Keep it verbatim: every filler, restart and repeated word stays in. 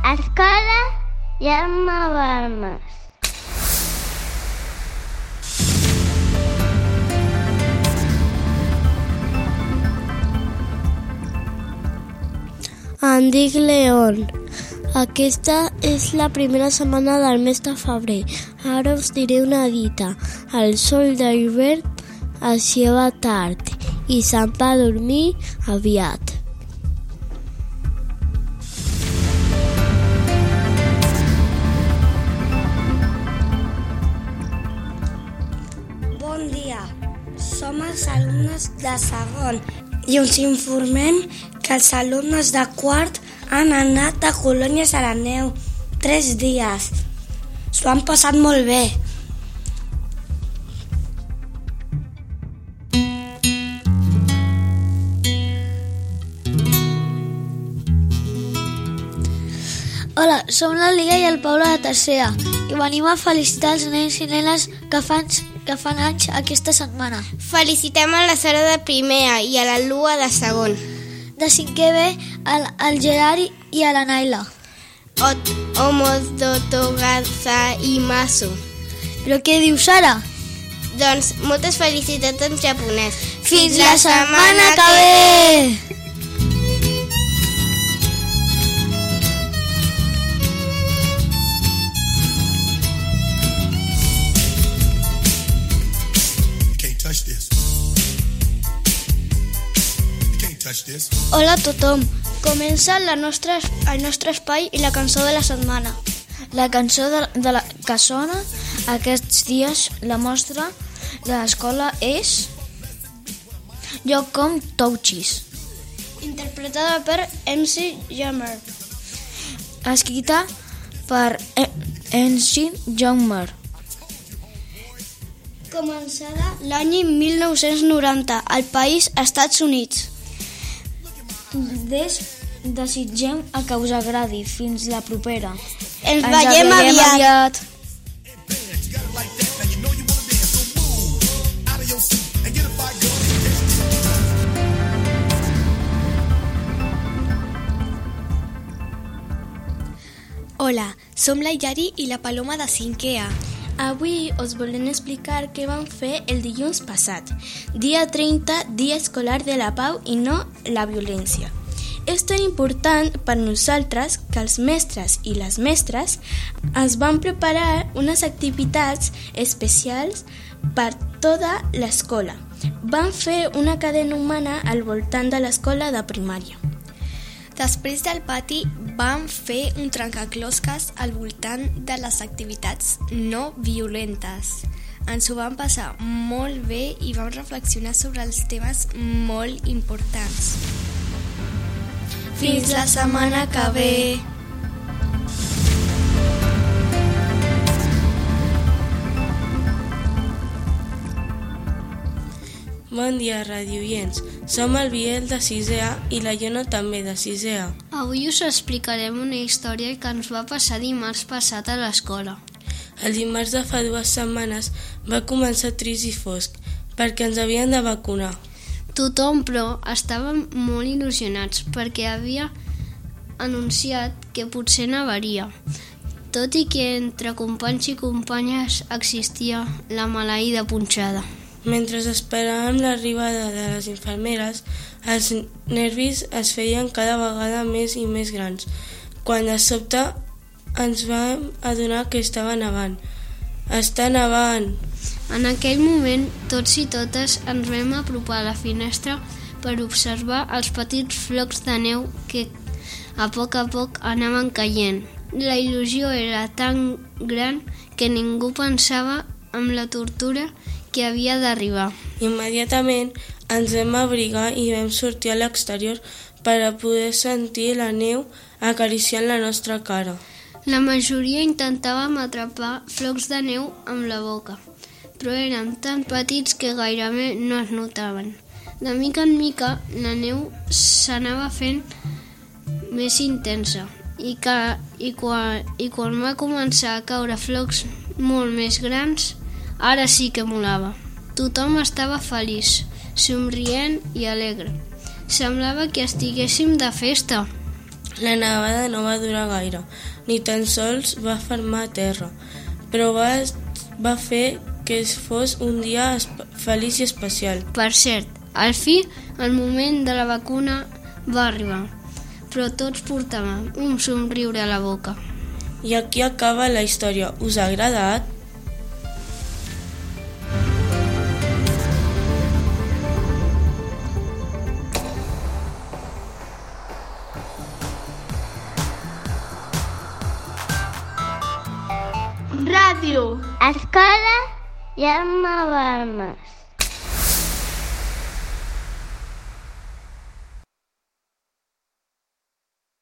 Escola Jaume Balmes. Em dic León. Aquesta és la primera setmana del mes de febrer. Ara us diré una dita. El sol d'hivern es lleva tard i se'n va a dormir aviat. Bon dia, som els alumnes de segon i us informem que els alumnes de quart han anat de colònies a la neu tres dies. S'ho han passat molt bé. Hola, som la Liga i el Pau de tercera i venim a felicitar els nens i nenes que fan, que fan anys aquesta setmana. Felicitem a la Sara de primera i a la Lua de segon. De cinquè B al, al Gerard i a la Naila. Omodotogaza i Maso. Però què dius ara? Doncs moltes felicitats en japonès. Fins la setmana que ve! Hola a tothom, comença la nostra, el nostre espai i la cançó de la setmana. La cançó de, de la, que sona aquests dies, la mostra de l'escola és Jo com Touchis, interpretada per M C Hammer, escrita per M C Hammer. Començada l'any mil nou-cents noranta al país Estats Units. Des desitgem a que us agradi. Fins la propera. Ens, Ens veiem, veiem aviat. aviat. Hola, som la Yari i la Paloma de cinquè A. Avui us volem explicar què vam fer el dilluns passat, dia trenta, dia escolar de la pau i no la violència. És tan important per nosaltres que els mestres i les mestres es van preparar unes activitats especials per tota l'escola. Van fer una cadena humana al voltant de l'escola de primària. Després del pati vam fer un trencaclosques al voltant de les activitats no violentes. Ens ho vam passar molt bé i vam reflexionar sobre els temes molt importants. Fins la setmana que ve! Bon dia, radioients. Som el Biel de sisè A i la Iona també de sisè A. Avui us explicarem una història que ens va passar dimarts passat a l'escola. El dimarts de fa dues setmanes va començar trist i fosc perquè ens havien de vacunar. Tothom, però, estàvem molt il·lusionats perquè havia anunciat que potser nevaria, tot i que entre companys i companyes existia la maleïda punxada. Mentre esperàvem l'arribada de les infermeres, els nervis es feien cada vegada més i més grans, quan de sobte ens vam adonar que estava nevant. Està nevant! En aquell moment, tots i totes ens vam apropar a la finestra per observar els petits flocs de neu que a poc a poc anaven caient. La il·lusió era tan gran que ningú pensava en la tortura que havia d'arribar. Immediatament ens vam abrigar i vam sortir a l'exterior per a poder sentir la neu acariciant la nostra cara. La majoria intentàvem atrapar flocs de neu amb la boca, però eren tan petits que gairebé no es notaven. De mica en mica la neu s'anava fent més intensa i, que, i, quan, i quan va començar a caure flocs molt més grans, ara sí que molava. Tothom estava feliç, somrient i alegre. Semblava que estiguéssim de festa. La nevada no va durar gaire, ni tan sols va fermar terra, però va, va fer que fos un dia feliç i especial. Per cert, al fi, el moment de la vacuna va arribar, però tots portàvem un somriure a la boca. I aquí acaba la història. Us ha agradat? Ràdio. Escola Jaume Balmes.